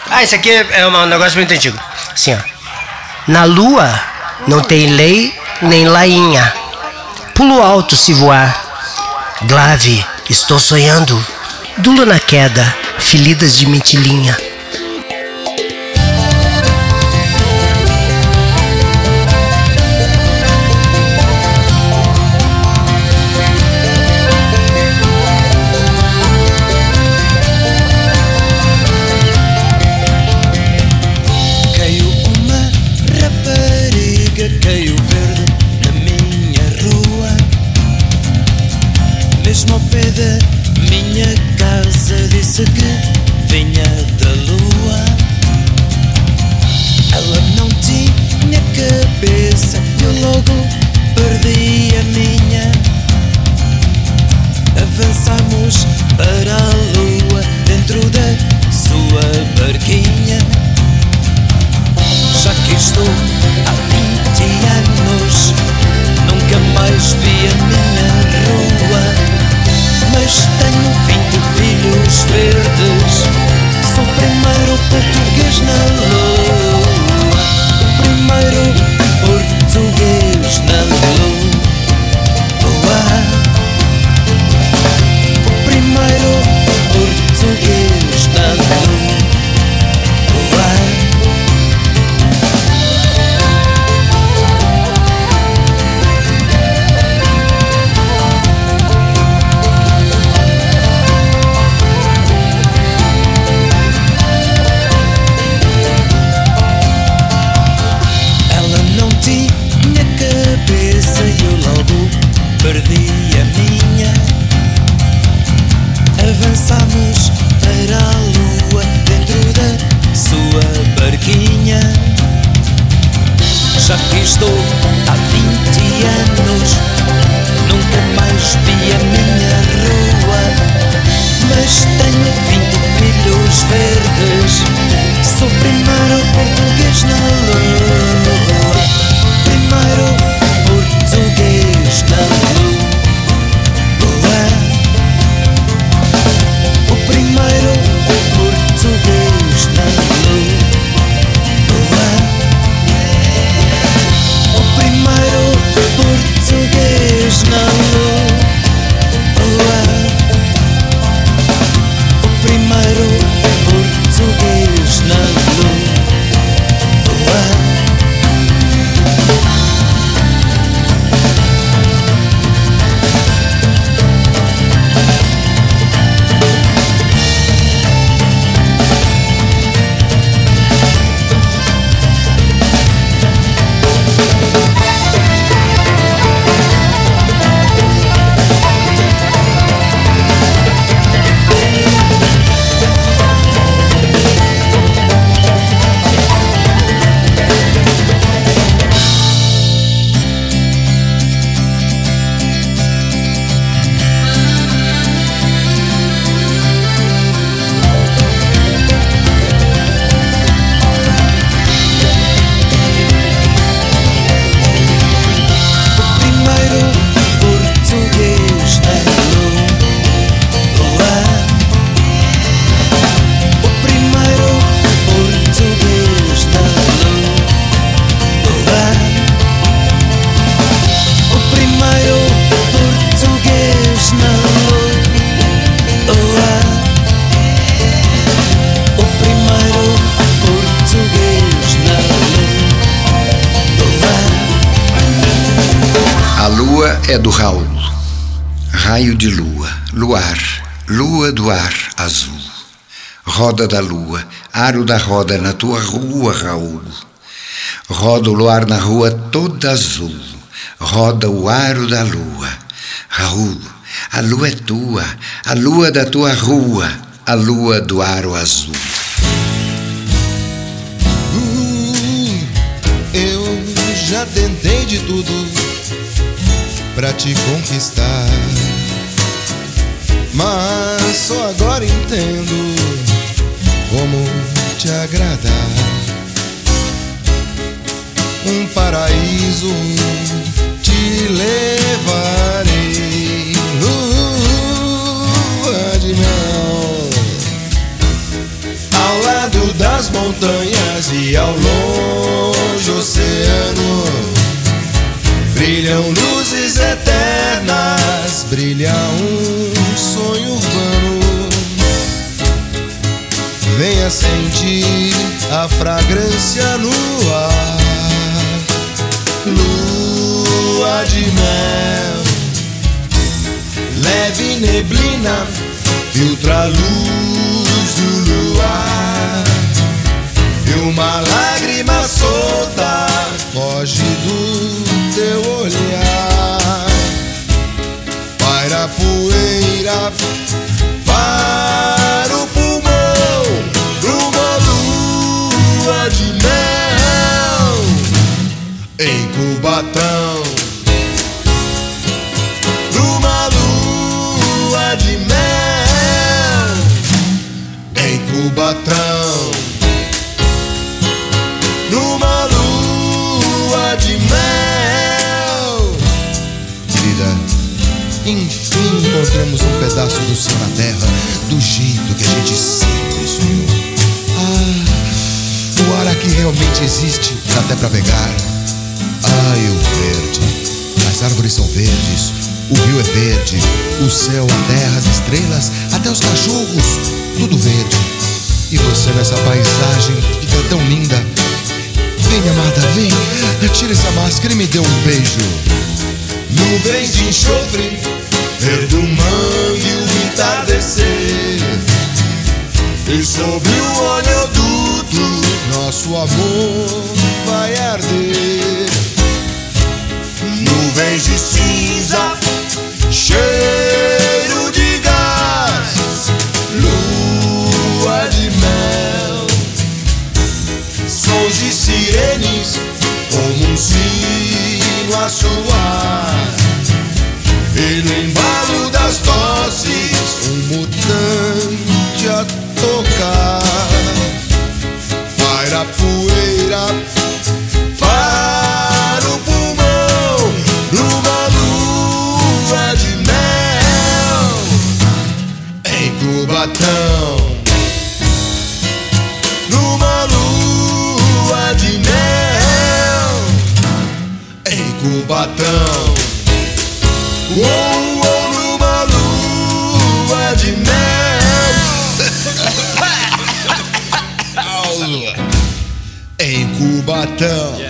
Ah, esse aqui é um negócio muito antigo. Assim, ó. Na lua não tem lei nem lainha. Pulo alto se voar. Glave, estou sonhando. Dulo na queda, filidas de mentilinha. Caiu uma rapariga, caiu verde na minha rua, mesmo ao pé da minha casa. Disse que vinha da lua. Ela não tinha cabeça, eu logo perdi a minha. Avançamos para a lua dentro da sua barquinha. Já que estou há 20 anos, nunca mais vi a minha rua. Mas tenho 20 filhos verdes, sou o primeiro português na lua. O primeiro português na lua. O primeiro português na lua. Perdi a minha. Avançamos para a lua dentro da sua barquinha. Já que estou há 20 anos, nunca mais vi a minha rua. Mas tenho 20 filhos verdes, sou o primeiro português na lua. Primeiro português na lua. O primeiro português na lua. O primeiro português na lua. O primeiro português na lua. É do Raul. Raio de lua, luar, lua do ar azul. Roda da lua, aro da roda na tua rua, Raul. Roda o luar na rua toda azul. Roda o aro da lua. Raul, a lua é tua, a lua da tua rua, a lua do aro azul. Eu já tentei de tudo pra te conquistar, mas só agora entendo como te agradar. Um paraíso te levarei, lua de mel, ao lado alto das montanhas e ao longe oceano brilham luzes eternas, brilha um sonho urbano. Venha sentir a fragrância no ar, lua de mel, leve neblina, filtra a luz do luar, e uma lágrima solta foge do teu olhar. Paira a poeira para o pulmão, numa lua de mel em Cubatão, numa lua de mel em Cubatão, numa lua de mel. Querida, enfim encontramos um pedaço do céu na terra, do jeito que a gente sempre sonhou. O ar aqui realmente existe, dá até pra pegar. Ai, o verde, as árvores são verdes, o rio é verde, o céu, a terra, as estrelas, até os cachorros, tudo verde. E você nessa paisagem fica tão linda. Vem, amada, vem, tira essa máscara e me dê um beijo. Nuvens de enxofre, verdumando o entardecer, e sobre o oleoduto nosso amor vai arder. Nuvens de cinza, cheiro de gás, lua de mel, sons de sirenes como um sino a soar, e no embalo das tosses um mutante a tocar. Paira a poeira para o pulmão, numa lua de mel em Cubatão, numa lua de mel em Cubatão. Numa lua de mel em Cubatão.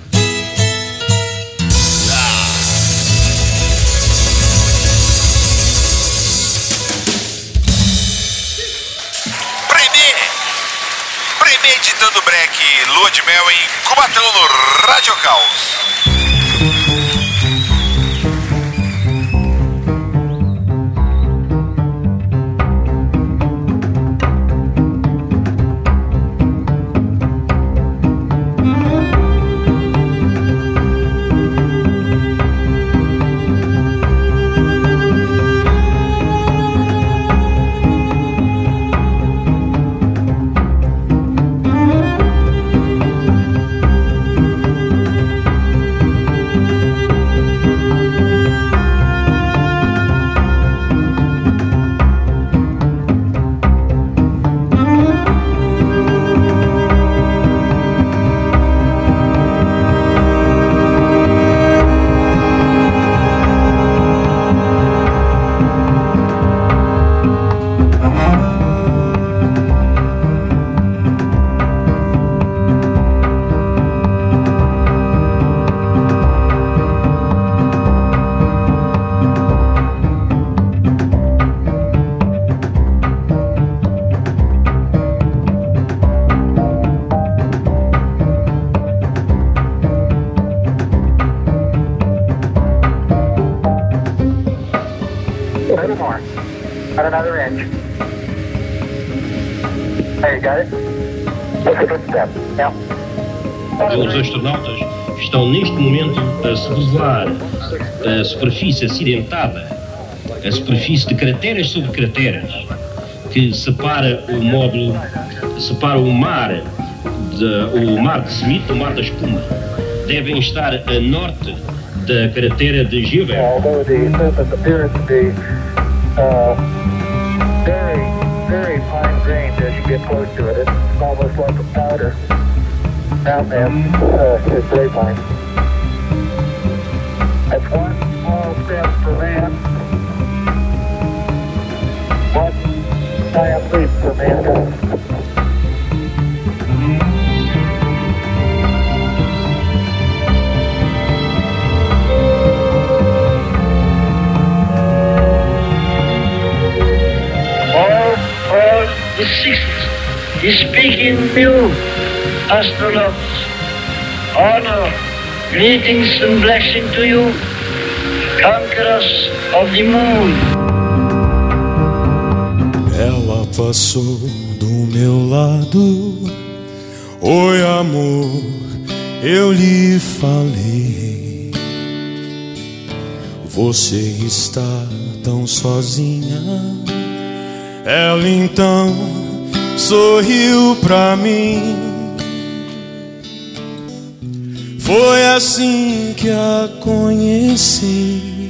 Premeditando break, lua de mel em Cubatão no Rádio Caos. About another inch. There, you got it? Just a good step. Yeah. Os astronautas estão neste momento a sobrevoar a superfície acidentada, a superfície de crateras sobre crateras, que separa o módulo, separa o mar de Smith do mar da espuma. Devem estar a norte da cratera de Gilbert. Although the surface appears to be very, very fine-grained, as you get close to it. It's almost like a powder. Down there, his grapevine. That's one small step for man, one giant leap for mankind. All the seasons is speaking new astronauts. Honor, greetings and blessing to you, conquerors of the moon. Ela passou do meu lado. Oi, amor, eu lhe falei. Você está tão sozinha. Ela então sorriu pra mim. Foi assim que a conheci.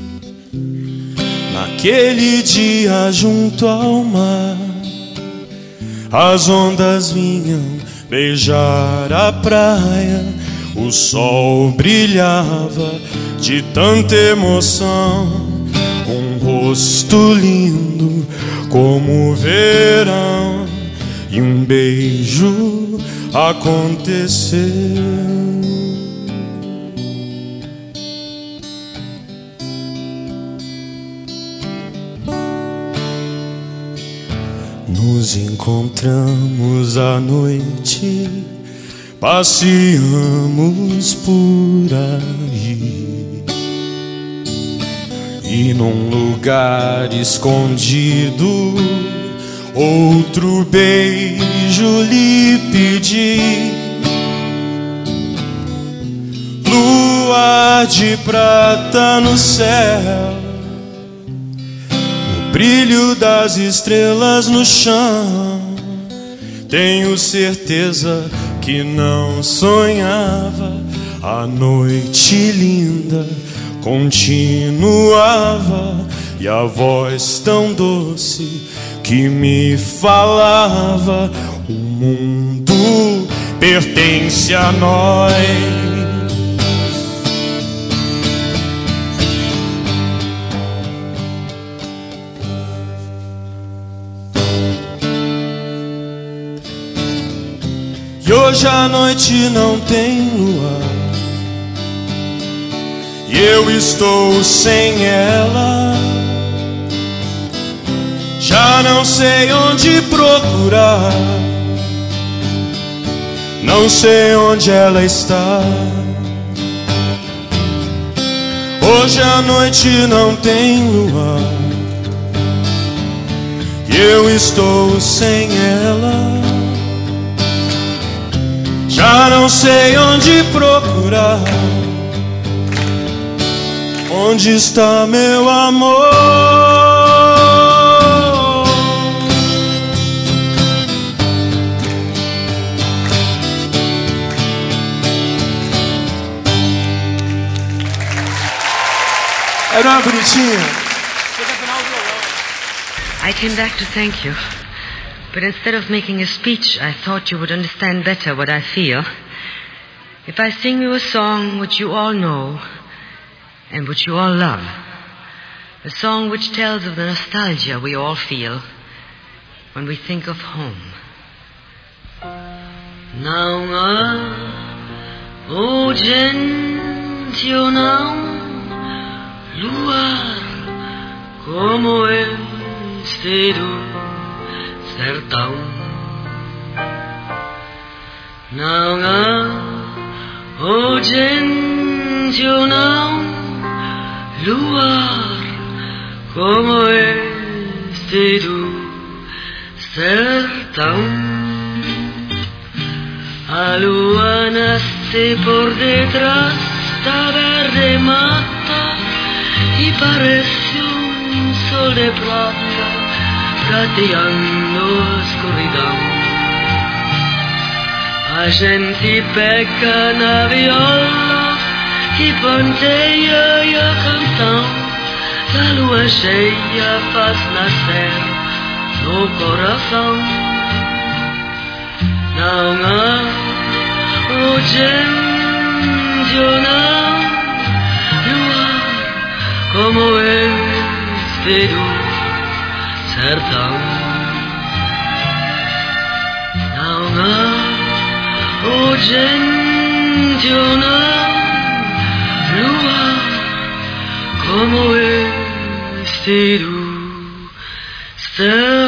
Naquele dia junto ao mar, as ondas vinham beijar a praia. O sol brilhava de tanta emoção. Um rosto lindo como o verão, e um beijo aconteceu. Nos encontramos à noite, passeamos por aí. E num lugar escondido, outro beijo lhe pedi. Lua de prata no céu, o brilho das estrelas no chão. Tenho certeza que não sonhava. A noite linda continuava, e a voz tão doce que me falava: o mundo pertence a nós. E hoje a noite não tem luar, e eu estou sem ela. Já não sei onde procurar, não sei onde ela está. Hoje a noite não tem luar, e eu estou sem ela. Já não sei onde procurar. Onde está meu amor? Era uma bonitinha. I came back to thank you, but instead of making a speech, I thought you would understand better what I feel if I sing you a song which you all know and which you all love, a song which tells of the nostalgia we all feel when we think of home. Não há urgente ou não luar como este do sertão. Não há urgente ou não luar como este do sertão. A lua nasce por detrás da verde mata e parece um sol de prata prateando a escuridão. A gente pega na viola e ponteia e a cantão. A lua cheia faz nascer no coração 나옹아 ocendiona lua como este do sertão na옹아 ocendiona lua como este do sertão